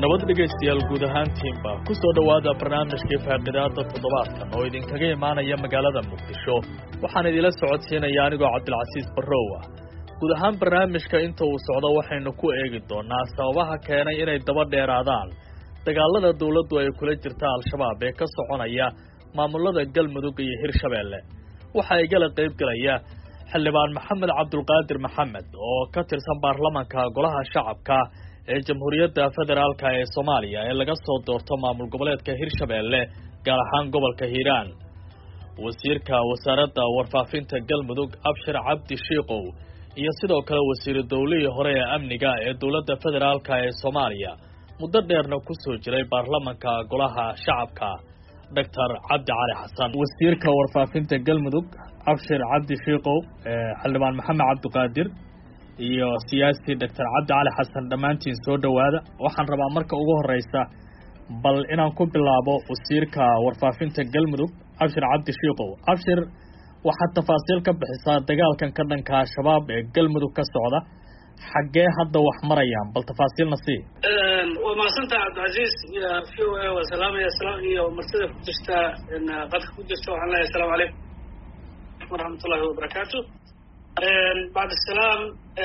nabad dhegaystayaal guud ahaantiinba ku soo dhowaada barnaamijkii faaqidaada toddobaadkan oo idinkaga imaanaya magaalada muqdisho waxaan idila socodsiinaya anigoo cabdilcasiis barrow ah guud ahaan barnaamijka inta uu socdo waxaynu ku eegi doonaa sababaha keenay inay daba dheeraadaan dagaalada dawladdu ay kula jirta al-shabaab ee ka soconaya maamulada galmudug iyo hirshabeelle waxa igala qayb galaya xildhibaan maxamed cabdulqaadir maxamed oo ka tirsan baarlamanka golaha shacabka ee jamhuuriyadda federaalka ee Soomaaliya ee laga soo doorto maamul goboleedka Hirshabeelle gaar ahaan gobolka Hiiraan wasiirka wasaaradda warfaafinta galmudug Abshir Cabdi Shiiqow iyo sidoo kale wasiir dawladii hore ee amniga ee dawladda federaalka ee Soomaaliya muddo dheerna ku soo jiray baarlamanka golaha shacabka Dr. Cabdi Cali Xasan wasiirka warfaafinta galmudug Abshir Cabdi Shiiqow xildhibaan maxamed cabdiqaadir iyo siyaasi Dr. Cabdi Cali Xasan dhamaantiin soo dhawaada waxaan rabaa marka ugu horeysa bal inaan ku bilaabo wasiirka warfaafinta galmudug Abshir Cabdi Shiiqow Abshir waxa tafaasiil ka bixisaa dagaalkan ka dhanka shabaab ee galmudug ka socda xagee hadda wax marayaan bal tafaasiilna si waa maasanta Cabdilcasiis iyo VOA wa salaam iyo martida ku jirta qadka ku jirta waxaan leeyahay assalaamu calaykum waraxmatullaahi wabarakaatuh بعد السلام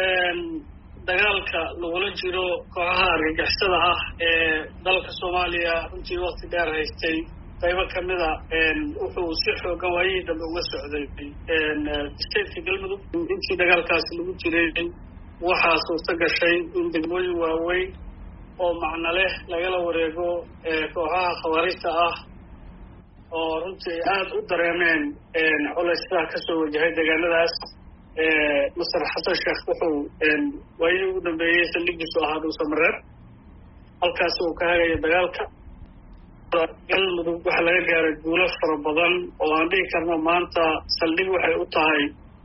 dagaalka lagula jiro kooxaha argagixisada ah ee dalka Soomaaliya intii waqti dheer haystay qaybo kamida wuxuu si xoogan waayay dab uga socday state galmudug intii dagaalkaas lagu jiray waxa soo gashay in degmooyin waaweyn oo macna leh lagala wareego kooxaha khawaarijta ah oo runtii aad u dareemeen culayska ka soo wajahay dagaaladaas مصر حسن الشيخ وحو وين ودن بيس اللي جسوا هذا سمرر الكاسو كهاي دجالك قلب وحلا جار الجولة فربضان وعندي كنا ما أنت سلم وحي أطهاي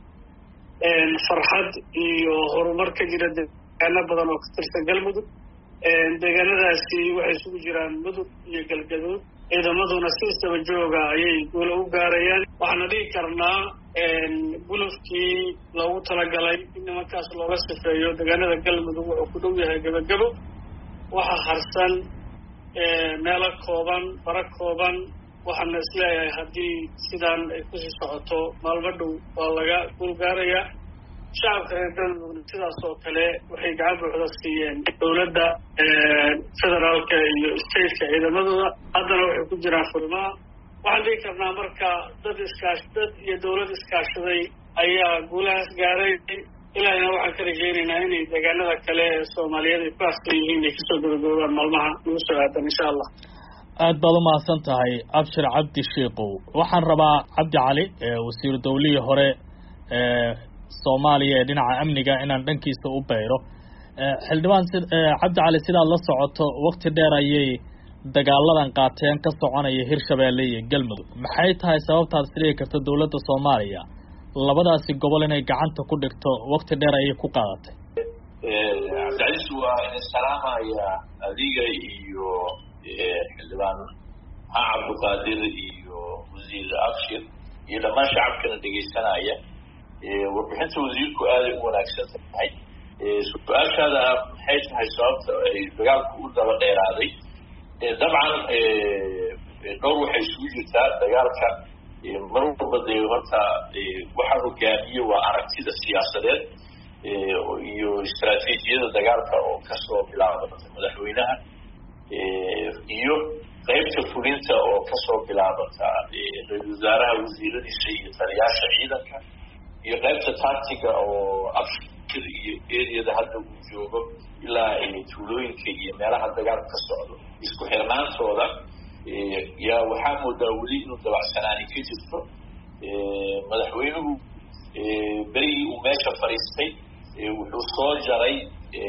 فرحد يهرمر كجرد أنا بدن وقتر سجلمدو دجال راسي وحي سوجران مدو يجلجدو إذا مدو نسيست بجوجا يقولوا جاريان وحنا دي كرنا gulufkii loogu talagalay in nimankaas looga sifeeyo deegaanada galmudug wuxuu ku dhow yahay gabagabo waxa harsan meelo kooban bara kooban waxaana isleeyahay haddii sidaan ay ku sii socoto maalmo dhow waa laga guulgaaraya shacabka reer galmudug sidaas oo kale waxay gacan buuxda siiyeen dowladda federaalka iyo stateka ciidamadooda haddana waxay ku jiraan furimaha waxaan dhihi karnaa marka dad iyo dawlad iskaashaday ayaa guulahaas gaaray ilaahina waxaan ka rajaynaynaa inay deegaanada kale ee Soomaaliyeed ay ku afsan yihiin ay kasoo gabagaboobaan maalmaha ugu soo aadan insha Allah aad baad u mahadsan tahay Abshir Cabdi Shiiqow waxaan rabaa Cabdi Cali wasiir dawladii hore Soomaaliya ee dhinaca amniga inaan dhankiisa u beero xildhibaan Cabdi Cali sidaad la socoto waqti dheer ayay dagaaladan qaateen ka soconaya Hirshabeelle iyo Galmudug maxay tahay sababtaad isleeyahay karta dawladda Soomaaliya labadaasi gobol inay gacanta ku dhigto waqti dheer ay ku qaadatay Cabdilcasiis waa in salaamaya adiga iyo xildhibaan Cabdulqaadir iyo wasiir Abshir iyo dhammaan shacabkana dhageysanaya warbixinta wasiirku aad u wanaagsan tahay su'aashaada maxay tahay sababta ay dagaalku u daba dheeraaday طبعا دور waxay isugu jirtaa dagaalka mar walba horta waxa hogaamiye waa aragtida siyaasadeed iyo istaraatiijiyada dagaalka oo ka soo bilaabata madaxweynaha iyo qaybta fulinta oo ka soo bilaabata ra'iisul wasaaraha wasiiradiisa iyo taliyaasha ciidanka iyo qaybta tactiga oo afshir iyo eriyada hadda uu joogo ilaa tuulooyinka iyo meelaha dagaalka ka socdo isku xirnaantooda yaa waxaa moodaa weli inuu dabacsanaani ka jirto madaxweynuhu berigii uu meesha fadhiistay wuxuu soo jaray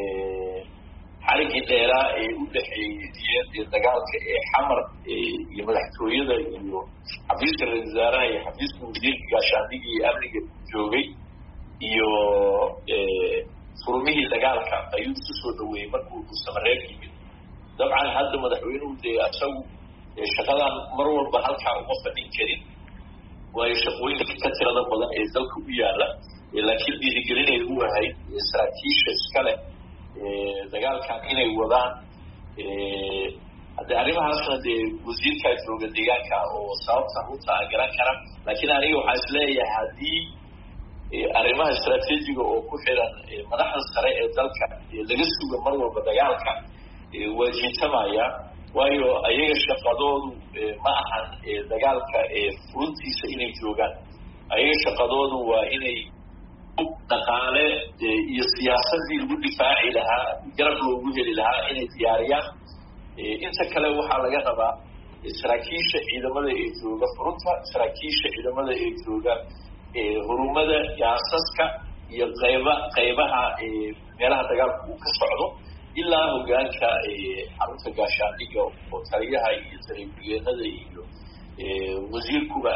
xarigii ee u dhexeeyey dagaalka ee xamar iyo madaxtooyada iyo xafiiska ra'iisul wasaaraha iyo xafiiska wasiirka gaashaandhigii iyo amniga joogay iyo furumihii dagaalka ayuu isu soo dhaweeyey markuu samareeb yimid dabcan hadda madaxweynuhu dee asagu shaqadan mar walba halkaa uma fadhin karin waayo shaqooyinka ka tirada badan ee dalka u yaala laakiin dhiirigelinay u ahayd saraakiisha iskale dagaalkan inay wadaan hadde arrimahaasna dee wasiirkaa jooga deegaanka oo sababta runta a garan kara laakiin aniga waxaa is leeyahay haddii arrimaha istaraatiijiga oo ku xiran madaxda sare ee dalka laga suga mar walba dagaalka waa jiitamaya waayo ayaga shaqadoodu ma ahan dagaalka furuntiisa inay joogaan ayaga shaqadoodu waa inay dhaqaale iyo siyaasadii lagu difaaci lahaa garab loogu heli lahaa inay diyaariyaan inta kale waxaa laga rabaa saraakiisha ciidamada ee jooga furunta saraakiisha ciidamada ee jooga hurumada yaasaska iyo qaybaha meelaha dagaalka uu ka socdo ilaa hogaanka xarunta gaashaandhiga oo taliyaha iyo taliya-ku-geenada iyo wasiirkuba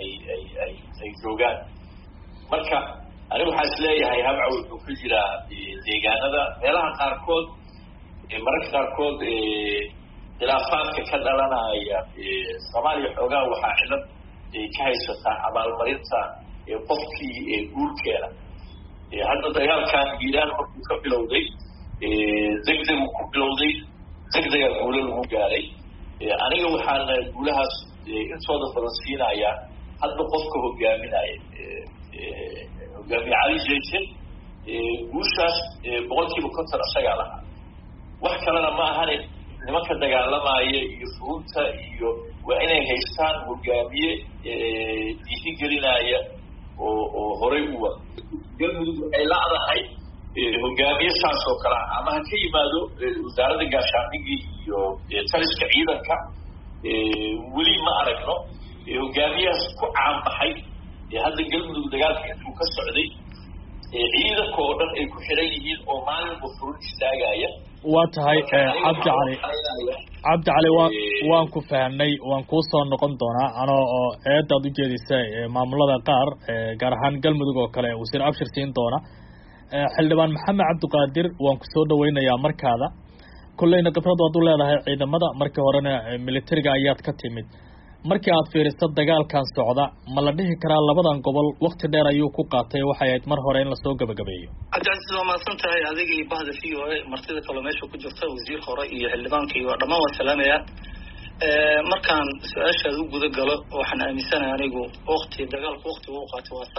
ay joogaan marka aniga waxaa is leeyahay habca wuxuu ka jiraa deegaanada meelaha qaarkood mararka qaarkood khilaafaadka ka dhalanaya soomaaliya xoogaa waxaa cilad ka haysataa abaalmarinta qofkii guurkeeda hadda dagaalkan hiiraan markuu ka bilowday degdegu ku bilowday degdegaa guulo lagu gaaray aniga waxaana guulahaas intooda badan siinaya hadda qofka hogaaminaya hogaamiye cali jayse guushaas 100% isagaa lahaa wax kalena ma ahane nimanka dagaalamaya iyo furunta iyo waa inay haystaan hogaamiye dhiirigelinaya oo horay u wada galmudug waxay lacdahay hogaamiye saas oo kale ama ha ka yimaado wasaaradda gaashaandhigii iyo taliska ciidanka weli ma aragno hogaamiyahaas ku caanbaxay hadda galmudug dagaalka intuu ka socday ciidanka oo dhan ay ku xiran yihiin oo maalinba furun istaagaya waa tahay cabdi cali waan ku fahamnay waan kuu soo noqon doonaa anoo oo eedaad ujeedisa maamulada qaar gaar ahaan galmudug oo kale wasiir abshir siin doona xildhibaan maxamed cabdiqaadir waan ku soo dhawaynayaa markaada kolleyna khibrad waad u leedahay ciidamada markii horena militariga ayaad ka timid markii aad fiiriso dagaalkan socda ma la dhihi karaa labadan gobol wakti dheer ayuu ku qaatay waxay ahayd mar hore in lasoo gabagabeeyo cabdicasiis waa mahadsan tahay adiga iyo bahda v o a martida kaloo meesha ku jirta wasiir hore iyo xildhibaanka iyo dhammaan waa salaamaya markaan su-aashaada u guda galo waxaan aaminsanahay anigu dagaalku waktiga u qaatay waa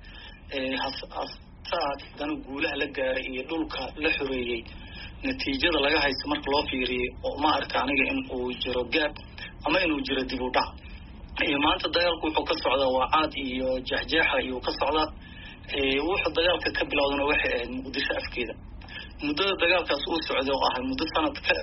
sax haddana guulaha la gaaray iyo dhulka la xoreeyey natiijada laga haysto marka loo fiiriyey oo ma arka aniga in uu jiro gaab ama inuu jiro dib u dhac iyo maanta dagaalku wuxuu ka socdaa waa caad iyo jeexjeexa iyo ka socdaa wuxuu dagaalka ka bilowdana waxay ahayd muqdisho afkeeda muddada dagaalkaas uu socday oo ahay muddo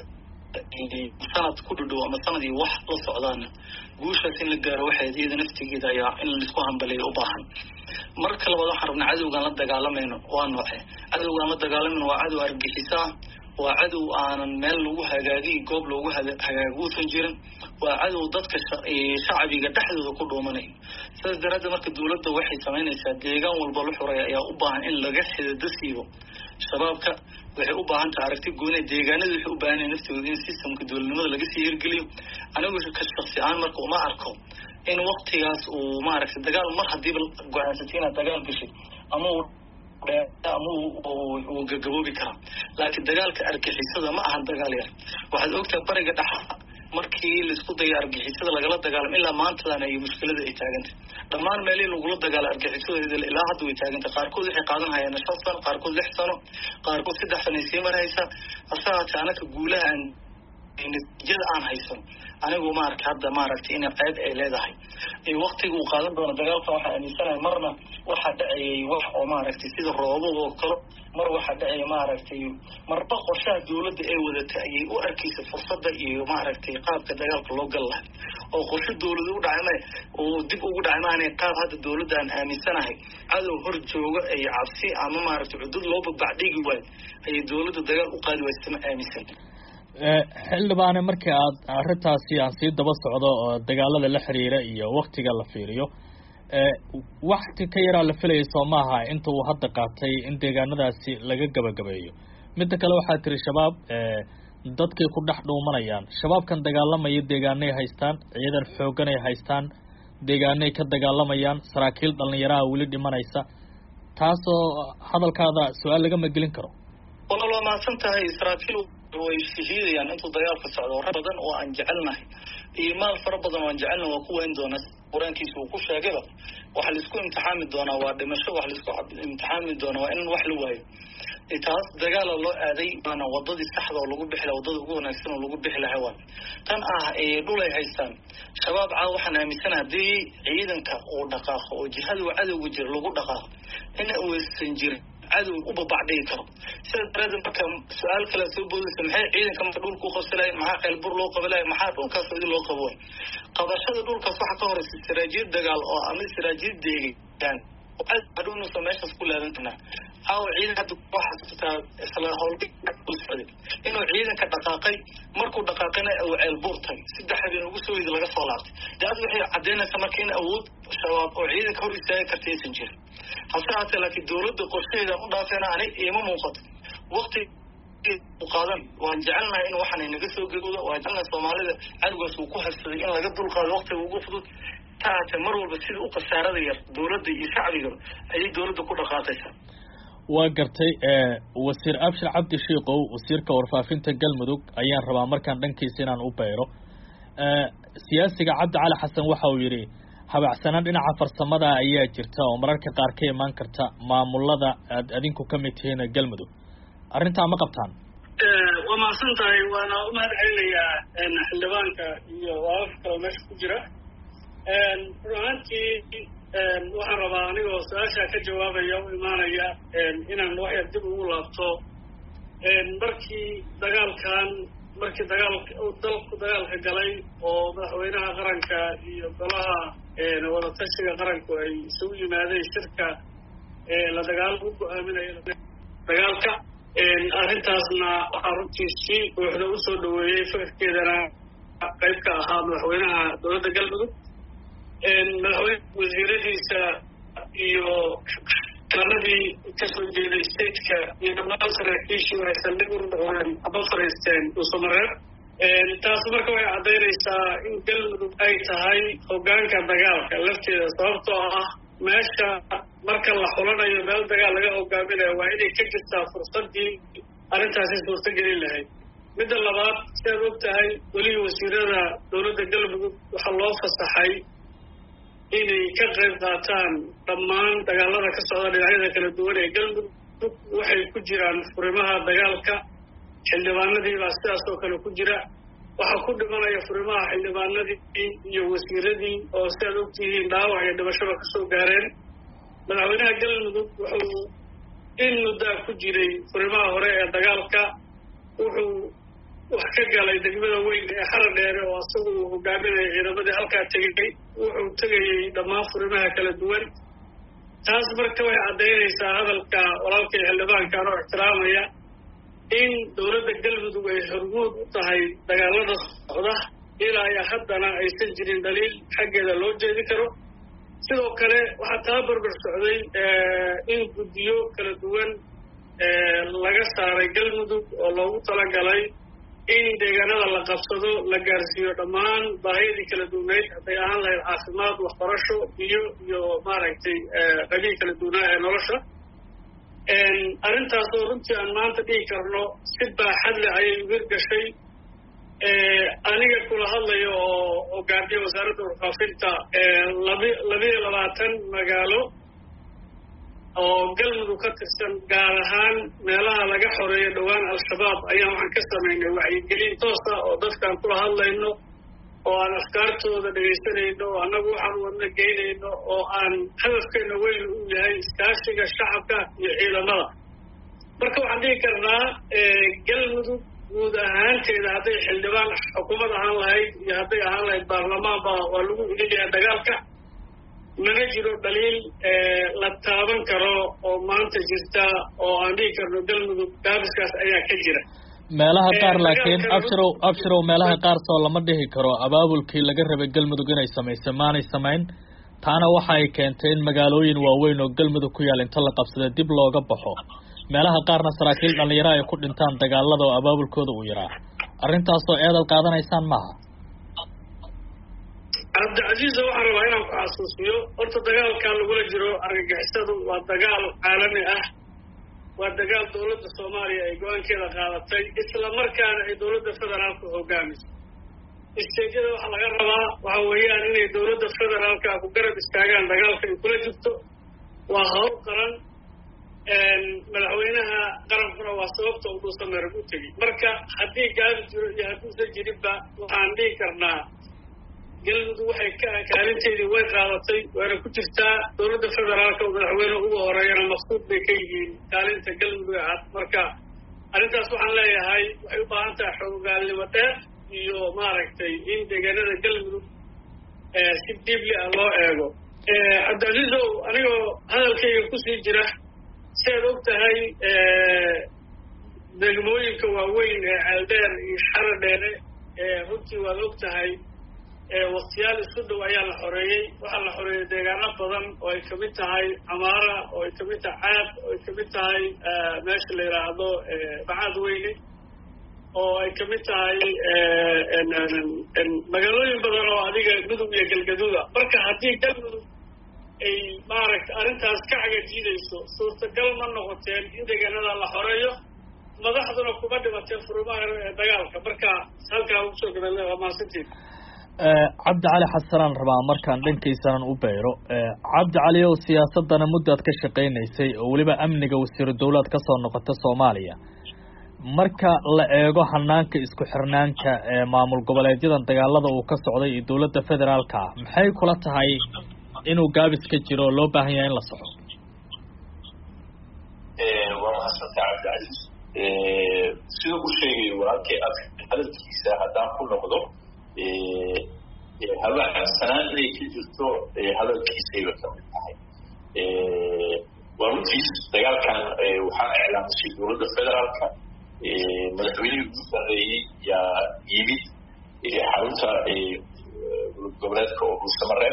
sanad ku dhudhow ama sanad iyo wax la socdaana guushaas in la gaaro waxay iyada naftigeeda ayaa in laisku hambaleeyo u baahan marka labaad waxaan rabnaa cadowgaan la dagaalamayno waa nooce cadowgaan la dagaalamayno waa cadow argixisa waa cadow aanan meel lagu hagaagiy goob loogu hagaaguusan jirin waa cadow dadka shacbiga dhexdooda ku dhuumanayo sidaas daraaddeed marka dawladda waxay samaynaysaa deegaan walba la xuraya ayaa u baahan in laga xidada siibo shabaabka waxay u baahan tahay aragti gooni deegaanada waxay u baahan yahay naftooda in systemka dowladnimada laga sii hirgeliyo anigu ka shaksi ahaan marka uma arko in waktigaas uu maaragtay dagaal mar hadiiba go-aansatay inaad dagaal gashid ama uu gagaboobi karaa laakiin dagaalka argixisada ma ahan dagaal yar waxaad ogtahay bariga dhexa markii laisku daya argixisada lagala dagaalamo ilaa maantadan iyo mushkilada ay taagantay dhammaan meelihii lagula dagaalo argixisada ilaa hadda way taagantay qaarkood waxay qaadan hayaan 5 sano qaarkood 6 sano qaarkood 3 sano ay sii maraysa asaga anaka guulaha natiijada aan haysan anigu ma arka hadda maaragtay in qayb ay leedahay waqtiga uu qaadan doono dagaalka waxa aaminsanahay marna waxa dhacayay wax oo maaragtay sida roobab oo kale mar waxa dhacay maaragtay marba qorshaha dawladda ay wadatay ayay u arkaysa fursadda iyo maaragtay qaabka dagaalka loo gal lahaa oo qorshe dawladda u dhacay oo dib ugu dhacay maanay qaab hadda dawladda aan aaminsanahay cadow hor jooga ay cabsi ama maaragtay cudud loo badbacdhigi waay ay dawladda dagaal u qaadi waysa ma aaminsan xildhibaane markii aad arrintaasi aan sii daba socdo oo dagaalada la xiriira iyo waktiga la fiiriyo wakti ka yaraa la filayay soo maaha inta uu hadda qaatay in deegaanadaasi laga gabagabeeyo midda kale waxaa tiri shabaab dadkay ku dhex dhuumanayaan shabaabkan dagaalamaya deegaanay haystaan ciidan xooganay haystaan deegaanay ka dagaalamayaan saraakiil dhalinyaraha weli dhimanaysa taasoo hadalkaada su-aal lagama gelin karo walla waa mahadsan tahay saraakiil way shahiidayaan intuu dagaalka socdo rag badan oo aan jecelnahay iyo maal fara badan oo aan jecelnahay waa ku weyn doona quraankiisa uu ku sheegayba waxa la isku imtixaami doonaa waa dhimasho waxa la isku imtixaami doonaa waa in wax la waayo taas dagaal loo aaday baana wadadii saxda oo lagu bixilay wadada ugu wanaagsan oo lagu bixi lahaa waa tan dhul ay haystaan shabaab waxaan aaminsanahay hadii ciidanka oo dhaqaaqo oo jihada cadowga jir lagu dhaqaaqo in uu aysan jirin cadow u babacday karo sida daraadeed marka su'aal kale soo boodaysa maxay ciidanka marka dhulku u qabsanay maxaa qalbur loo qabalay maxaa dhulkaas idin loo qabo qabashada dhulkaas waxa ka horeysa istiraatiijiyad dagaal oo ama istiraatiijiyad deegaan aduna sameeyay ku leedantina ciidanka waxa isla howlgal inuu ciidanka dhaqaaqay markuu dhaqaaqana uu ceelbuurtay saddex habeen ugu soo yidhi laga soo laabtay daad waxay cadeynaysaa markii in awood shabaab oo ciidanka hor istaagi kartaysan jirin hase laakiin dawladda qorsheeda u dhaafeena aanay iima muuqato waqti qaadan waan jecelnahay in waxaan inaga soo geedo waan jecelnahay Soomaalida cadowgaas uu ku habsaday in laga dulqaado waqtiga ugu fudud taata mar walba sida u qasaarada yar dawladda iyo shacbiga ayay dawladda ku dhaqaaqaysaa waa gartay wasiir Abshir Cabdi Shiiqow wasiirka warfaafinta Galmudug ayaan rabaa markaan dhankiisa inaan u beero siyaasiga Cabdi Cali Xasan waxa uu yiri habacsanaan dhinaca farsamada ayaa jirta oo mararka qaar ka iman karta maamulada adinku ka mid tihiin Galmudug arrinta ma qabtaan waa maasantahay waana u mahadcelinayaa xildhibaanka iyo waafka meesha ku jira runtii waxaan rabaa anigoo su-aasha ka jawaabaya u imaanaya inaan wax yar dib ugu laabto markii dalku dagaalka galay oo madaxweynaha qaranka iyo golaha wadatashiga qaranku ay isugu yimaadeen shirka la dagaal u go-aaminaya dagaalka arrintaasna waxaa runtii si buuxda usoo dhaweeyey fikirkeedana qayb ka ahaa madaxweynaha dowladda Galmudug madaxweyne wasiiradiisa iyo kanadii kasoo jeeday stateka iyo dhammaan saraakiishii waxay saldhig u noqdeen aba fariisteen dhuusamareeb taas marka waxay caddaynaysaa in Galmudug ay tahay hoggaanka dagaalka lafteeda sababtoo ah meesha marka la xulanayo meel dagaal laga hogaaminayo waa inay ka jirtaa fursadii arrintaasi suurtagelin lahayd midda labaad sidaad og tahay weliba wasiirada dowladda Galmudug waxaa loo fasaxay inay ka qayb qaataan dhammaan dagaalada ka socda dhinacyada kala duwan ee Galmudug waxay ku jiraan furimaha dagaalka xildhibaanadii baa sidaas oo kale ku jira waxaa ku dhimanaya furimaha xildhibaanadii iyo wasiiradii oo sidaad ogtihiin dhaawac iyo dhimashaba kasoo gaareen madaxweynaha Galmudug wuxuu in muddaa ku jiray furimaha hore ee dagaalka wuxuu wax ka galay degmada weyn ee Xarar Dheere oo asagu uu hogaaminayay ciidamadii halkaa tegay wuxuu tegayay dhammaan furimaha kala duwan taas marka waxay caddaynaysaa hadalka walaalkay xildhibaankan oo ixtiraamaya in dowladda Galmudug ay hormuud u tahay dagaalada socda ilaa iyo haddana aysan jirin daliil xaggeeda loo jeedi karo sidoo kale waxaa taa barbar socday in guddiyo kala duwan laga saaray Galmudug oo loogu talagalay in deegaanada la qabsado la gaarsiiyo dhammaan baahiyadii kala duwaneyd hadday ahaan lahayd caafimaad waxbarasho iyo maaragtay qabiil kala duwanaa ee nolosha arrintaas oo runtii aan maanta dhihi karno si baaxad leh ayay uga gashay aniga kula hadlayo oo hogaamiye wasaaradda warfaafinta 22 magaalo oo Galmudug ka tirsan gaar ahaan meelaha laga xoreeyo dhawaan al-shabaab ayaa waxaan ka samaynay wacyigelin toos ah oo dadkaan kula hadlayno oo aan afkaartooda dhegaysanayno oo annagu waxaan wadna geynayno oo aan hadafkeena weyn u yahay iskaashiga shacabka iyo ciidamada marka waxaan dhihi karnaa Galmudug guud ahaanteeda hadday xildhibaan xukuumad ahaan lahayd iyo hadday ahaan lahayd baarlamaanba waa lagu ilinayaa dagaalka mana jiro daliil la taaban karo oo maanta jirta oo aan dhihi karno Galmudug daabiskaas ayaa ka jira meelaha qaar laakiin abshirow meelaha qaar soo lama dhihi karo abaabulkii laga rabay Galmudug inay sameysay maanay samayn taana waxa ay keentay in magaalooyin waaweyn oo Galmudug ku yaal inta la qabsada dib looga baxo meelaha qaarna saraakiil dhalinyaro ay ku dhintaan dagaalada oo abaabulkooda uu yaraa arrintaasoo eedal qaadanaysaan maaha cabdicasiis waxaan rabaa inaan ku xasuusiyo horta dagaalka lagula jiro argagixisadu waa dagaal caalami ah waa dagaal dowladda soomaaliya ay go-aankeeda qaadatay isla markaana ay dowladda federaalka hogaamiso isteedyada waxaa laga rabaa waxa weeyaan inay dowladda federaalka ku garab istaagaan dagaalka ay kula jirto waa hawl qaran madaxweynaha qarankuna waa sababta uu dhuusameerag u tegi marka haddii gaadi jiro iyo hadduusan jirinba waxaan dhihi karnaa galmudug waxay kaalinteedii way qaadatay waana ku jirtaa dowladda federaalka oo madaxweyne ugu horeeyana maqsuud bay ka yihiin kaalinta galmudug cad marka arrintaas waxaan leeyahay waxay u baahan tahay xoogaalnimo dheer iyo maaragtay in deegaanada galmudug si diibli ah loo eego cabdicaziizow anigoo hadalkayga kusii jira si aad og tahay degmooyinka waaweyn ee ceeldheer iyo xaradheere runtii waad og tahay waktiyaal isku dhow ayaa la xoreeyey waxaa la xoreeyey deegaano badan oo ay kamid tahay camaara oo ay kamid tahay caad oo ay kamid tahay meesha la yidhaahdo bacaad weyne oo ay kamid tahay magaalooyin badan oo adiga mudug iyo galgaduuda marka haddii galmudug ay maaragta arrintaas ka cagajiidayso suurtagal ma noqoteen in deegaanada la xoreeyo madaxduna kuma dhimateen furumaha dagaalka marka halkaa ugu soo gabale waa mahadsantiin cabdi cali xasanaan rabaa markaan dhankaysanan u beero cabdi cali ow siyaasadana muddaad ka shaqaynaysay oo weliba amniga wasiiru dawlaad ka soo noqota soomaaliya marka la eego hanaanka isku xirnaanka ee maamul goboleedyadan dagaalada uu ka socday iyo dowladda federaalka ah maxay kula tahay inuu gaabis ka jiro oo loo baahan yahay in la soco waa mahadsantaha cabdicasiis sida u sheegay walaalkay hadalkiisa haddaan ku noqdo habacsanaan inay ka jirto hadalkiisayba kamid tahay waa runtiis dagaalkan waxaa iclaamisay dowladda federaalka madaxweynihii ugu sarreeyey yaa yimid xarunta goboleedka oo dhuusamareeb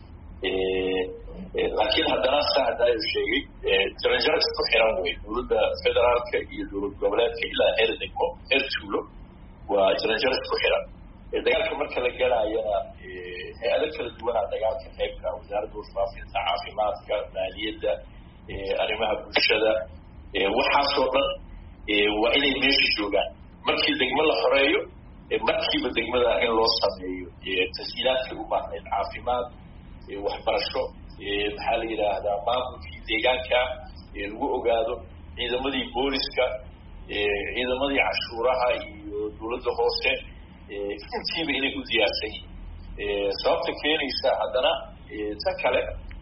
laakiin haddana saa hadaayu sheegay jaranjaro isku xiran wey dowladda federaalka iyo dowlad goboleedka ilaa heer degmo heer tuulo waa jaranjaro isku xiran dagaalka marka la galaayana hay-ado kala duwanaa dagaalka qaybka wasaaradda warfaafinta caafimaadka maaliyadda arrimaha bulshada waxaasoo dhan waa inay meesha joogaan markii degmo la xoreeyo markiiba degmada in loo sameeyo tashiilaadkay u baahnayd caafimaad waxbarasho maxaa la yidhaahdaa maamulkii deegaanka lagu ogaado ciidamadii booliska ciidamadii cashuuraha iyo dowladda hoose intiiba inay u diyaarsan yihiin sababta keenaysa haddana ta kale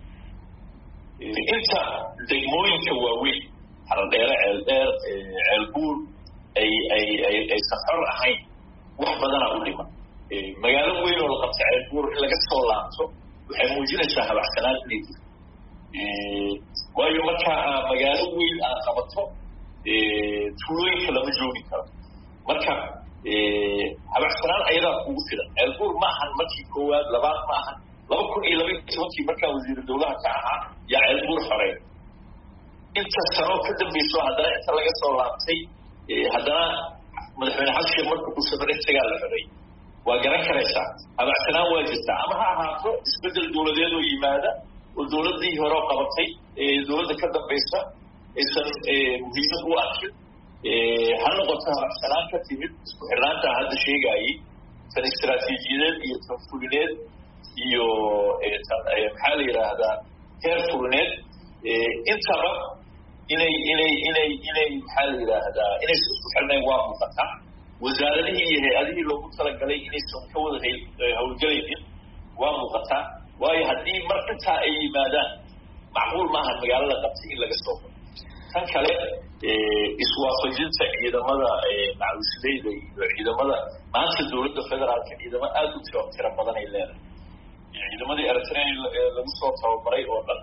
inta degmooyinka waaweyn haradheere ceeldheer ceelbuur aysan xor ahayn wax badana u dhiman magaalo weyn oo la qabta ceelbuur in laga soo laabto waxay muujinaysaa habacsanaan inay jirto waayo markaa magaalo weyn aad qabato tuulooyinka lama joogi karo marka habacsanaan ayadaa kugu filan ceelbuur ma ahan markii koowaad labaad ma ahan 2012 markaa wasiiru dawlaha ka ahaa yaa ceelbuur xoreey inta sano ka dambayso haddana inta laga soo laabtay haddana madaxweyne xasan markuu ku safaray isagaa la xoreey waa garan karaysaa habacsanaan waa jirtaa ama ha ahaato isbedel dowladeed oo yimaada oo dowladdii hore qabatay dowladda ka dambaysa aysan muhiimad u arkin ha noqoto habacsanaan ka timid isku xirnaanta hadda sheegaayay tan istaraatiijiyadeed iyo tan fulineed iyo maxaa la yidhaahdaa heer fulineed intaba inay maxaa la yidhaahdaa inaysan isku xirnayn waa muuqataa wasaaradihii iyo hay-adihii loogu talagalay inaysan ka wada hawlgelaynin waa muuqataa waayo haddii mar intaa ay yimaadaan macquul maaha magaalo la qabtay in laga soo galo tan kale iswaafajinta ciidamada macawisleyda iyo ciidamada maanta dowladda federaalka ciidamo aada u tiro badan ay leedahay ciidamadii eritrea lagu soo tababaray oo dhan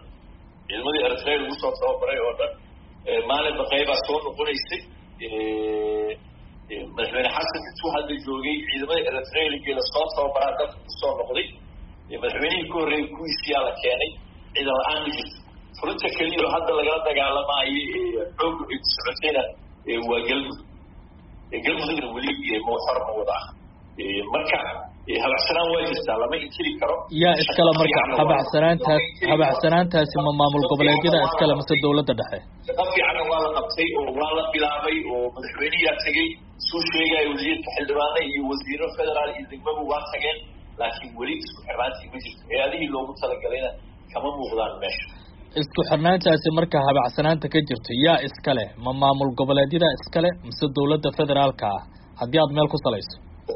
maalinba qaybaa soo noqonaysay madaxweyne xasan intuu hadda joogay ciidamada eritrea la soo tababaraa dalka kusoo noqday madaxweynihii ka horreeyay kuwiisiyaa la keenay ciidan la-aan ma jirto furinta keliya hadda lagala dagaalamaayo xooga ay ku socotayna waa galmudugna weli xor ma wada ah marka habacsanaan waa jirtaa lama inkiri karo. yaa iskale marka habacsanaantaasi ma maamul goboleedyada iskale mise dawladda dhexe? shaqo fiicanna waa la qabtay oo waa la bilaabay oo madaxweyneyaa tegey suu sheegaya wasiirka xildhibaane iyo wasiiro federaal iyo degmadu waa tageen, laakiin weli isku xirnaantii ma jirto. hay-adihii loogu talagalayna kama muuqdaan meesha. isku xirnaantaasi marka habacsanaanta ka jirto yaa iskale? ma maamul goboleedyada iskale mise dawladda federaalka ah haddii aad meel ku salayso?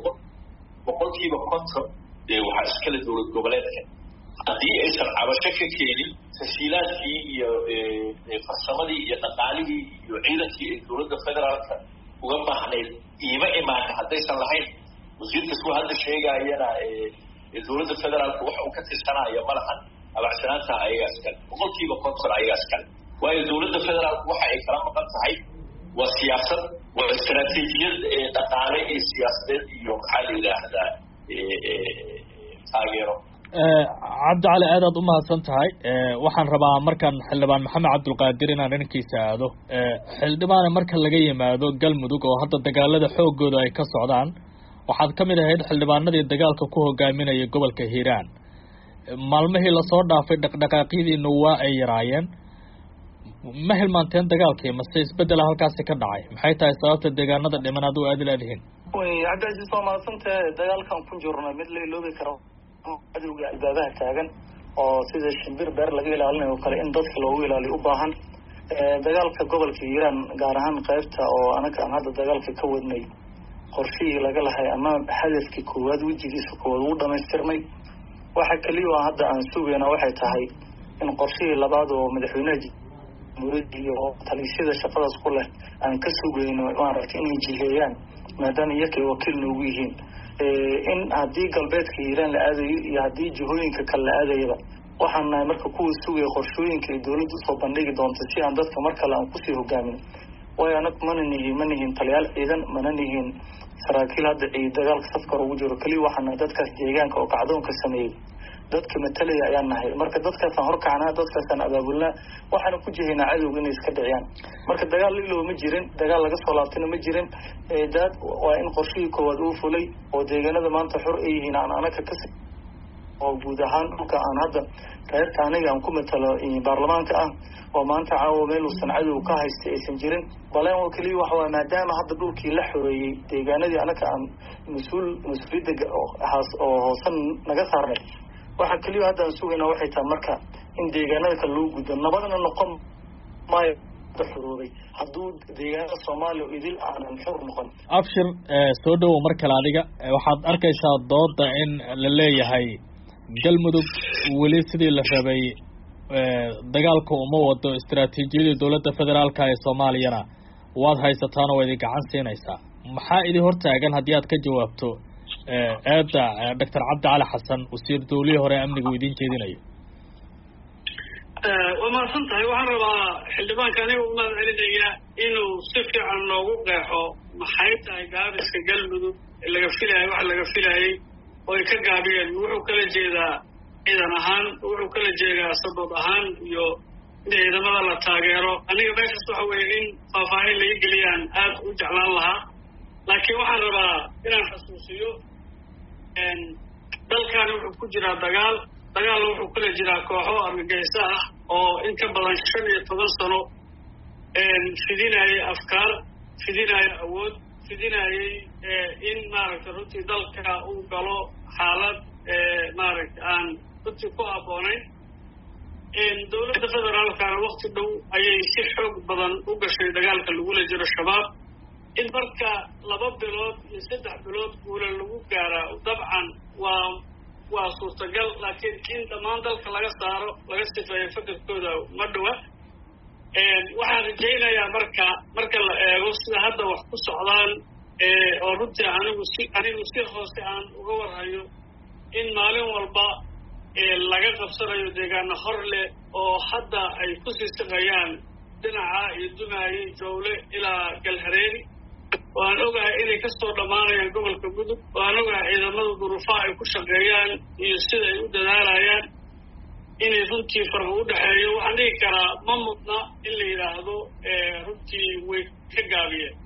50% waxaa iskale dowlad goboleedka. haddii aysan cabasho ka keenin tashiilaadkii iyo farsamadii iyo dhaqaalihii iyo ciidankii ay dowladda federaalka uga baahnayd iima imaana haddaysan lahayn, wasiirka suu hadda sheegayana dowladda federaalka wax uu ka tirsanaya ma lahan. habacsanaanta ayagaa iskale 50% ayagaa iskale. waayo dowladda federaalka waxa ay kala maqan tahay waa siyaasad, waa istaraatiijiyad dhaqaale iyo siyaasadeed iyo maxaa la yidhaahdaa taageero. cabdi cali aad aad umahadsan tahay. waxaan rabaa markaan xildhibaan maxamed cabdulqaadir inaan dhankiisa aado. xildhibaane marka laga yimaado galmudug oo hadda dagaalada xoogooda ay ka socdaan, waxaad ka mid ahayd xildhibaanadii dagaalka ku hogaaminaya gobolka hiiraan. maalmihii lasoo dhaafay dhaqdhaqaaqyadiina waa ay yaraayeen. ma hilmaanteen dagaalkii mase isbedela halkaasi ka dhacay? maxay tahay sababta deegaanada dhiman aad u aadi leedihiin? cabdicasiis waa mahadsantahe. dagaalkan ku jirna mid la iloobi karo cadowga albaabaha taagan oo sida shimbir beer laga ilaalinayo o kale in dadka loogu ilaaliyo u baahan. dagaalka gobolka hiiraan gaar ahaan qaybta oo anaga aan hadda dagaalka ka wadnay qorshihii laga lahay ama hadafkii koowaad wejigiisa koowaad ugu dhamaystirnay. waxa keliya hadda aan sugayna waxay tahay in qorshihii labaad oo madaxweynaha iyo talisyada shaqadaas ku leh aan ka sugayno maaragtay inay jiheeyaan maadaama iyakay wakiil noogu yihiin. in haddii galbeedka hiiraan la aadayo iyo haddii jihooyinka kale la aadayaba waxaan nahay marka kuwa sugaya qorshooyinka ay dawladda usoo bandhigi doonto si aan dadka mar kale aan kusii hogaamin. waayo anag ma nihiin taliyaal ciidan, mana nihiin saraakiil hadda dagaalka safkar ugu jiro. keliya waxaan nahay dadkaas deegaanka oo kacdoonka sameeyey dadka matalaya ayaan nahay. marka dadkaasaan horkacnaa, dadkaasaan abaabulnaa, waxaana ku jihaynaa cadowga inay iska dhiciyaan. marka dagaal lilow ma jirin, dagaal laga soo laabtana ma jirin. daad waa in qorshihii koowaad uu fulay oo deegaanada maanta xor ay yihiin aan anaga ka oo guud ahaan dhulka aan hadda reerka aniga aan ku matalo baarlamaanka ah oo maanta caawa meel uusan cadow ka haystay aysan jirin. baleen oo keliya waxa waa maadaama hadda dhulkii la xoreeyey deegaanadii anaga aan mas-uuliyadda oo hoosan naga saarnay, waxaa keliya hadda aan sugayna waxay tahay marka in deegaanada kale loo gudbo. nabadna noqon maayo xuruubay hadduu deegaanada soomaaliya idil aanan xor noqon. abshir soo dhowow mar kale adiga waxaad arkaysaa dooda in la leeyahay galmudug weli sidii la rabay dagaalka uma wado, istaraatiijiyadii dowladda federaalka ee soomaaliyana waad haysataan oo idin gacan siinaysaa. maxaa idin hortaagan haddii aad ka jawaabto eedda doctor cabdi cali xasan wasiir dawlihii hore amniga uu idiin jeedinayo? waa mahadsan tahay. waxaan rabaa xildhibaanka aniga u mahad celinaya inuu si fiican noogu qeexo maxay tahay gaabiska galmudug laga filaayay wax laga filaayay oo ay ka gaabiyeen. wuxuu kala jeedaa ciidan ahaan, wuxuu kala jeedaa sabab ahaan iyo in ciidamada la taageero. aniga meeshaas waxa weeye in faahfaahin laga geliyaan aad u jeclaan lahaa, laakiin waxaan rabaa inaan xasuusiyo dalkan wuxuu ku jiraa dagaalna wuxuu kula jiraa kooxo argagixiso ah oo in ka badan 15 sano fidinayay afkaar, fidinayay awood, fidinayay in maaragtay runtii dalka uu galo xaalad maaragtay aan runtii ku habboonayn. dowladda federaalkana wakti dhow ayay si xoog badan u gashay dagaalka lagula jiro shabaab. in marka 2 bilood iyo 3 bilood guula lagu gaaraa dabcan waa suurtagal, laakiin in dhammaan dalka laga saaro, laga sifeeyo fakarkooda ma dhowa. waxaan rajaynayaa marka la eego sida hadda wax ku socdaan oo runtii anigu si hoose aan uga warhayo in maalin walba laga qabsanayo deegaano hor leh oo hadda ay ku sii siqayaan dhinaca iyo dumaaye jowle ilaa galhareeri. waan ogahay inay kasoo dhammaanayaan gobolka mudug. waan ogahay ciidamada duruufaha ay ku shaqeeyaan iyo sida ay u dadaalayaan inay runtii farqi u dhexeeyo. waxaan dhigi karaa ma mudna in la yidhaahdo runtii way ka gaabiyeen.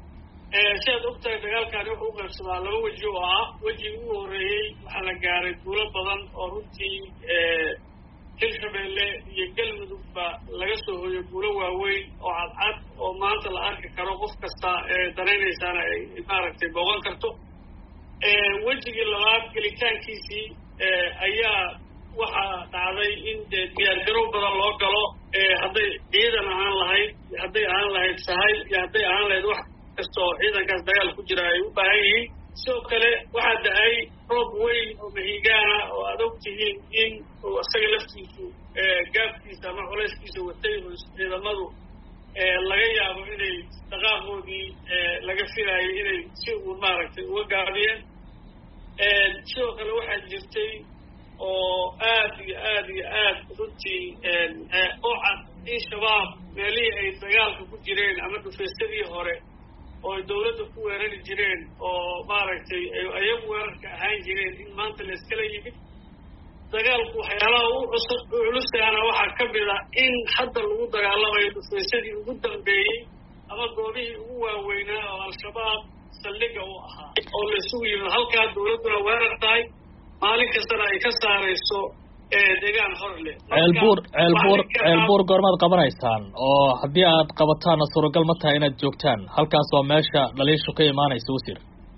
sidaad ogtahay dagaalkani wuxuu u qaybsadaa laba weji oo ah wejigii ugu horreeyey waxaa la gaaray guulo badan oo runtii hirshabeelle iyo galmudugba laga soo hooyo guulo waaweyn oo cadcad oo maanta la arki karo qof kasta danaynaysaana ay maaragtay booqan karto wejigii labaad gelitaankiisii ayaa waxaa dhacday in dee diyaargarow badan loo galo hadday ciidan ahaan lahayd hadday ahaan lahayd sahay iyo hadday ahaan lahayd wax kasta oo ciidankaas dagaal ku jira ay u baahan yihiin sidoo kale waxaa da-ay roob weyn oo mahigaana oo aad og tihiin in uu isaga laftiisu gaabkiisa ama culayskiisa watay oo ciidamadu laga yaabo inay dhaqaaqoodii laga filaayay inay si uun maaragtay uga gaabiyeen sidoo kale waxaa jirtay oo aad iyo aad iyo aad runtii oo cad in shabaab meelihii ay dagaalka ku jireen ama dhufaysadii hore oo ay dawladda ku weerari jireen oo maaragtay ayagu weerarka ahaan jireen in maanta la iskala yimid dagaalku waxyaalaha u culusaana waxaa ka mid a in hadda lagu dagaalamayo dhufaysadii ugu dambeeyey ama goobihii ugu waaweynaa oo al-shabaab saldhiga u ahaa oo la isugu yimid halkaa dawladduna weerar tahay maalin kastana ay ka saarayso deegaan hor leh ceelbuur goormaad qabanaysaan oo haddii aad qabataanna suuragal ma tahay inaad joogtaan halkaas waa meesha dhaliishu ka imaanaysa wasiir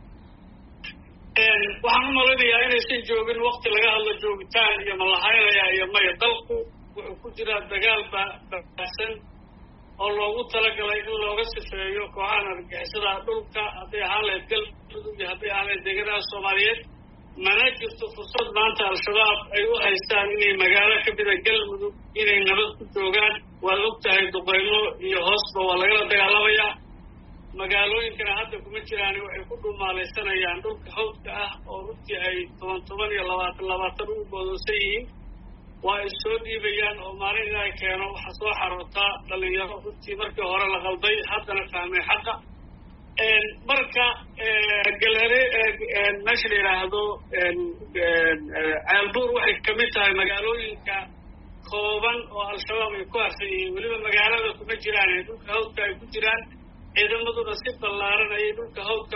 waxaan u malinayaa inaysan joogin wakti laga hadlo joogitaan iyo malahaynaya iyo maya dalku wuxuu ku jiraa dagaal baahsan oo loogu talagalay in looga sifeeyo kooxahan argixisada dhulka hadday ahaan lahayd galmudug iyo hadday ahaan lahayd deegaanaha soomaaliyeed mana jirto fursad maanta al-shabaab ay u haystaan inay magaalo ka mida galmudug inay nabad ku joogaan waad og tahay duqeymo iyo hoosba waa lagala dagaalamayaa magaalooyinkana hadda kuma jiraan waxay ku dhumaalaysanayaan dhulka hawdka ah oo runtii ay toban iyo labaatan ugu goodoosan yihiin waa ay soo dhiibayaan oo maalin inay keeno waxaa soo xarootaa dhalinyaro runtii markii hore la qalday haddana fahmay xaqa marka galare meesha la yidhaahdo ceelbuur waxay kamid tahay magaalooyinka kooban oo al-shabaab ay ku harsan yihiin weliba magaalada kuma jiraan dhulka hawdka ay ku jiraan ciidamaduna si ballaaran ayay dhulka hawdka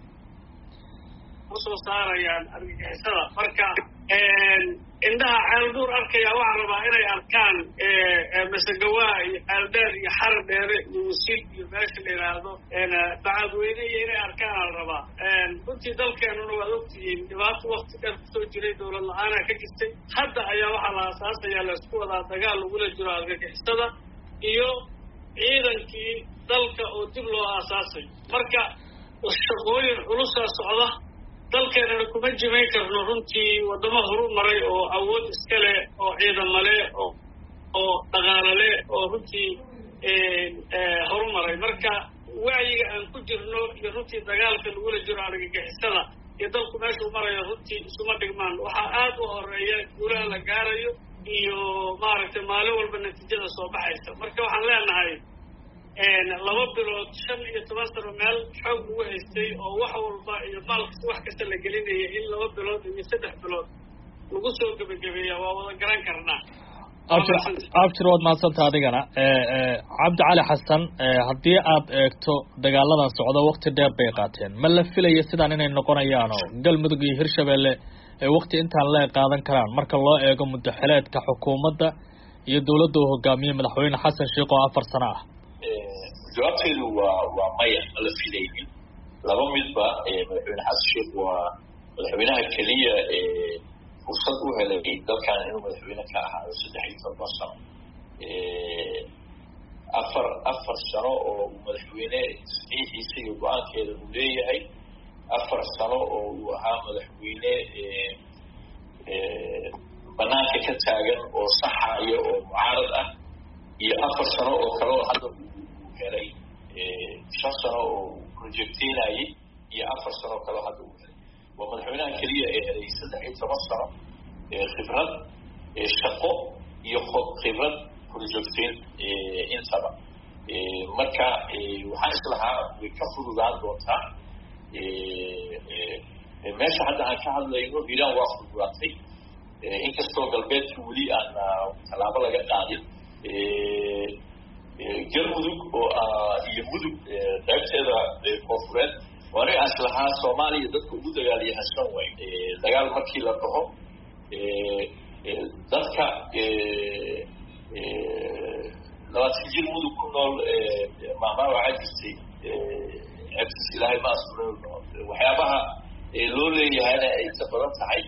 usoo saarayaan argagixisada marka indhaha ceelbuur arkaya waxaan rabaa inay arkaan masagawaa iyo ceeldheer iyo xarar dheere iyo wasiil iyo meesha la yidhaahdo bacadweyne iyo inay arkaan ala rabaa runtii dalkeenuna waad ogtihiin dhibaato wakti dheer kusoo jiray dawlad la-aana ka jirtay hadda ayaa waxaa la aasaasayaa laisku wadaa dagaal lagula jiro argagixisada iyo ciidankii dalka oo dib loo aasaasay marka shaqooyin culusaa socda dalkeenana kuma jimayn karno runtii waddamo horu maray oo awood iska leh oo ciidamo leh oo dhaqaalo leh oo runtii horu maray marka wacyiga aan ku jirno iyo runtii dagaalka lagula jiro argagixisada iyo dalku meeshuu marayo runtii isuma dhigmaan waxaa aad u horeeya guulaha la gaarayo iyo maaragtay maalin walba natiijada soo baxaysa marka waxaan leenahay 2 bilood 15 sano meel xoog lagu haystay oo wax walba iyo maalkasta wax kasta la gelinaya in 2 bilood iyo 3 bilood lagu soo gabagabeeya waa wada garan karnaa abshir waad mahadsantaha adigana cabdi cali xasan haddii aad eegto dagaaladan socdo wakti dheer bay qaateen ma la filaya sidaan inay noqonayaan oo galmudug iyo hirshabeelle wakti intaan la qaadan karaan marka loo eego muddaxileedka xukuumadda iyo dawladda uu hogaamiyey madaxweyne xasan sheekh oo 4 sano ah jawaabteedu waa maya ma la filaynin laba midba madaxweyne xasan sheekh waa madaxweynaha keliya fursad u helay dalkan inuu madaxweyne ka ahaado 13 sano afar sano oo madaxweyne saxiixiisa iyo go-aankeeda uu leeyahay 4 sano oo uu ahaa madaxweyne banaanka ka taagan oo saxaya oo mucaarad ah iyo 4 sano oo kale oo hadda helay 5 sano oo projecteenayay iyo 4 sano kale oo hadda uu helay waa madaxweynaha keliya ee helay 13 sano khibrad shaqo iyo khibrad projecteen intaba marka waxaan islahaa way ka fududaan doontaa meesha hadda aan ka hadlayno iiraan waa fududaatay inkastoo galbeedkii weli aan tallaabo laga qaadin galmudug oo iyo mudug qaybteeda koonfureed islahaa soomaaliya dadka ugu dagaalyahansan way dagaal markii la dhaho dadka labaatan jir mudug ku nool maamaal waxaa jirtay ceebtiis ilaahay ma asturayno waxyaabaha loo leeyahayna ay inta badan tahay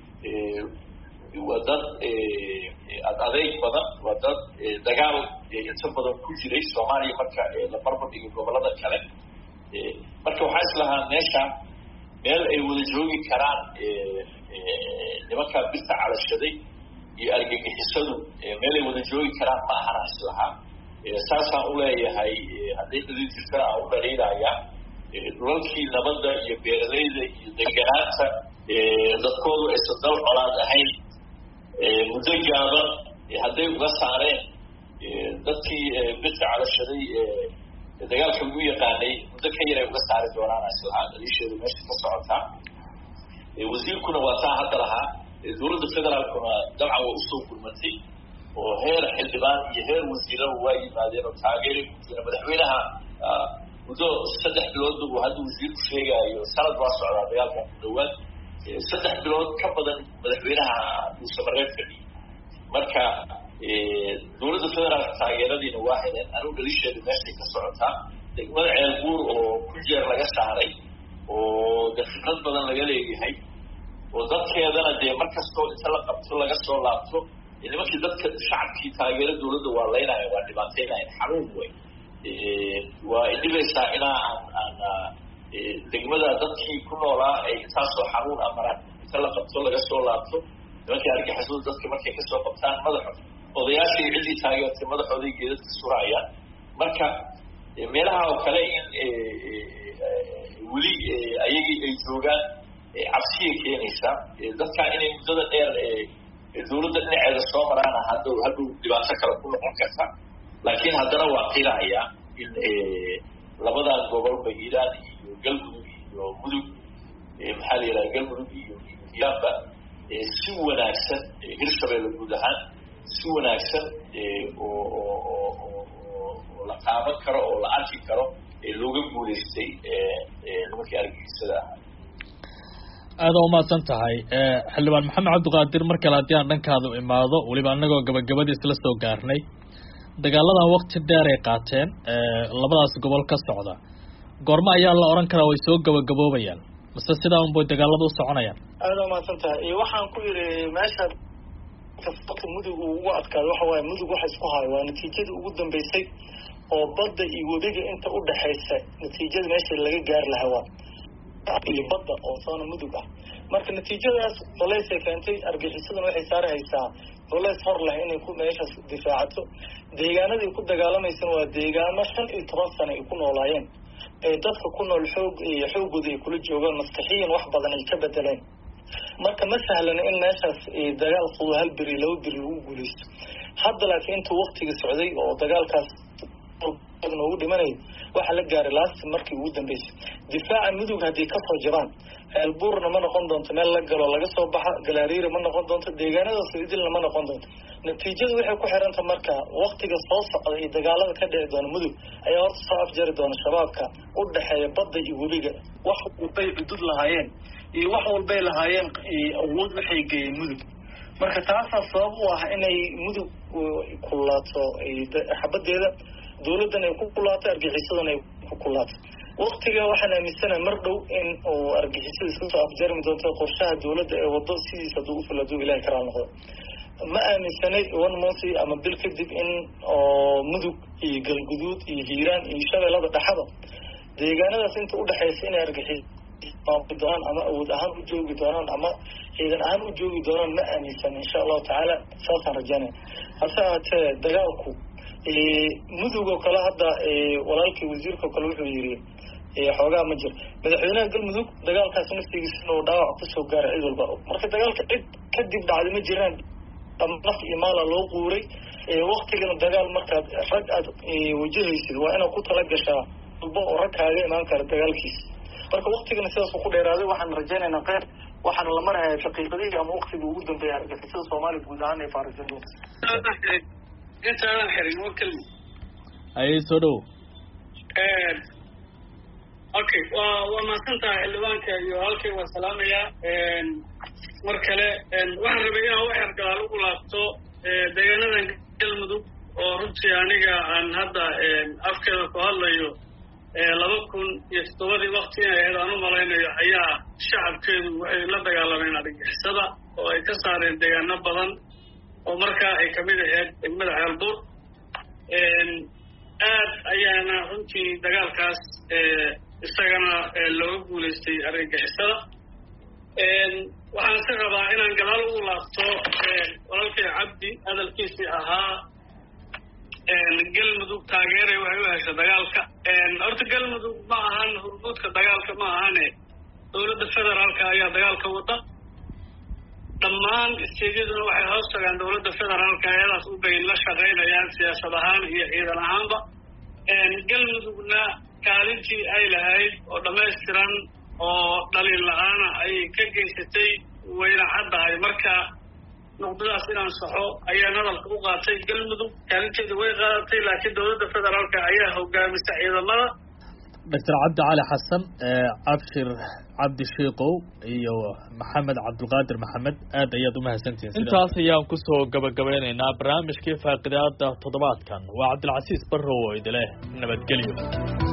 waa dad adeeg badan waa dad dagaal inta badan ku jiray soomaaliya marka la barbar dhigay gobolada kale marka waxaa islahaa meesha meel ay wada joogi karaan nimankaa birta calashaday iyo argagixisadu meel ay wada joogi karaan ma ahana islahaa saasaan uleeyahay hadday dhaliil jirtana aan u dhaliilaya dhulalkii nabadda iyo beeralayda iyo deganaanta dadkoodu aysan dal colaad ahayn muddo gaaban hadday uga saareen dadkii birta calashaday dagaalka lagu yaqaanay muddo ka yar ay uga saari doonaan islahaa dhaliisheedu meesha ka socotaa wasiirkuna waa taa hadda lahaa dowladda federaalkuna dabcan waa usoo gurmatay oo heer xildhibaan iyo heer wasiiraba waa yimaadeen oo taageeray ku jira madaxweynaha muddo 3 bilood uu hadda wasiirku sheegaayo sanad waa socdaa dagaalkan ku dhawaad 3 bilood ka badan madaxweynaha uu samareed fadhiyay marka dowladda federaalka taageeradiina waa heleen anigu dhaliisheedu meeshay ka socotaa degmada ceelbuur oo ku jeer laga saaray oo de khibrad badan laga leeyahay oo dadkeedana dee markastoo inta la qabto laga soo laabto nimankii dadka shacabkii taageera dowladda waa leynaya waa dhibaateynayan xanuun wey waa idhibaysaa inaa aan degmada dadkii ku noolaa ay intaasoo xanuun amaraan inta la qabto laga soo laabto nimankii argixisadu dadka markay kasoo qabtaan madaxo odayaashii ciddii taageertay madaxooday geedadka surayaan marka meelaha oo kale in weli ayagii ay joogaan cabsiyay keenaysaa dadka inay muddada dheer dowladda dhinaceeda soo maraana hadhow dhibaato kale ku noqon karta laakiin haddana waa qilahayaa in labadan gobolba hiiraan iyo galmudug iyo mudug maxaa la yidhaha galmudug iyo hiiraanba si wanaagsan hirshabeelle guud ahaan si wanaagsan oo la taaban karo oo la arki karo looga guulaystay nimankii argagixisada ahaa aada umahadsan tahay xildhibaan maxamed cabdiqaadir mar kale haddii aan dhankaada u imaado weliba anagoo gabagabadiis la soo gaarnay dagaaladan wakti dheer ay qaateen labadaas gobol ka socda goorma ayaa la oran karaa way soo gabagaboobayaan mase sidaa unbay dagaalada u soconayaan aada umahadsan tahay waxaan ku yidhi meesha kasta mudug uu ugu adkaado waxa waaye mudug waxa isku hayo waa natiijadii ugu dambeysay oo badda iyo webiga inta u dhaxaysa natiijada meesha laga gaari lahaa waa iyo badda oo soona mudug ah marka natiijadaas culays ay keentay argagixisaduna waxay saarahaysaa culays hor leh inay ku meeshaas difaacato deegaanadii ku dagaalamaysana waa deegaano 15 sano ay ku noolaayeen ee dadka ku nool xoogooda ay kula joogaan maskaxiyan wax badan ay ka bedeleen marka ma sahlana in meeshaas dagaal qabo hal beri laba beri lagu guulaysto hadda laakiin intuu waqtiga socday oo dagaalkaas ugu dhimanay waxa la gaaray laast markii ugu dambeysay difaaca mudug haddii ka soo jabaan ceelbuurna ma noqon doonto meel la galo laga soo baxa galaariira ma noqon doonto deegaanadaas idilna ma noqon doonto natiijadu waxay ku xiranta marka waqtiga soo socda iyo dagaalada ka dhici doona mudug ayaa horta soo afjari doona shabaabka u dhexeeya badda iyo webiga wax walbay cudud lahaayeen iyo wax walbay lahaayeen awood waxay geeyeen mudug marka taasaa sabab u ah inay mudug kulaato xabadeeda dowladdan ay ku kulaato argagixisadana ay ku kulaato waqtiga waxaan aaminsanahay mar dhow in uu argagixisada iska soo afjarmi doonto qorshaha dowladda ee wado sidiisa hadduu u fula hadduu ilahay karaa noqdo ma aaminsanay 1 month ama bil kadib in oo mudug iyo galguduud iyo hiiraan iyo shabeellada dhaxada deegaanadaas inta u dhaxaysa inay argagixisada doonaan ama awood ahaan u joogi doonaan ama ciidan ahaan u joogi doonaan ma aaminsan insha allahu tacaala saasaan rajaynaya hase ahaatee dagaalku mudug oo kale hadda walaalkii wasiirka oo kale wuxuu yidhi xoogaa ma jiro madaxweynaha galmudug dagaalkaas naftigiisa inuu dhaawac kusoo gaaray cid walba marka dagaalka cid kadib dhacday ma jiraan ama naf iyo maala loo quuray waktigana dagaal markaad rag aad wajahaysid waa inaad ku tala gashaa walba oo rag kaaga imaan kara dagaalkiisa marka waktigana sidaasuu ku dheeraaday waxaan rajaynaynaa kheyr waxaana la maraya daqiiqadihii ama waktigii ugu dambeeya argagixisada soomaaliya guud ahaan ay faarisan doonta intaanan xirin oo kelmi ayay soo dhow okay waa mahadsantahay xildhibaanka iyo halkay waa salaamayaa mar kale waxaan rabay inaan waxyar gadaal ugu laabto deegaanadan galmudug oo runtii aniga aan hadda afkeeda ku hadlayo 2007 wakti inay ahayd aan u malaynayo ayaa shacabkeedu waxay la dagaalameen argagixisada oo ay ka saareen deegaano badan oo markaa ay kamid ahayd degmada ceelbuur aad ayaana runtii dagaalkaas isagana looga guulaystay argagixisada waxaan ka rabaa inaan gadaal ugu laabto walaalkay cabdi hadalkiisii ahaa galmudug taageeray waxay u hesha dagaalka horta galmudug ma ahan hurmuudka dagaalka ma ahane dowladda federaalka ayaa dagaalka wada dhammaan isteedyaduna waxay hoos tagaan dowladda federaalka ayadaas u bay la shaqaynayaan siyaasad ahaan iyo ciidan ahaanba galmudugna kaalintii ay lahayd oo dhammaystiran oo dhaliil la-aana ayay ka geysatay wayna caddahay marka nuqdadaas inaan saxo ayaan hadalka u qaatay galmudug kaalinteeda way qaadatay laakiin dowladda federaalka ayaa hogaamisa ciidamada doctor cabdi cali xasan abshir cabdi shiikow iyo maxamed cabdulqaadir maxamed aad ayaad u mahadsantihiin intaas ayaan kusoo gabagabeynaynaa barnaamijkii faaqidaada toddobaadkan waa cabdilcasiis barrow oo idileh nabadgelyo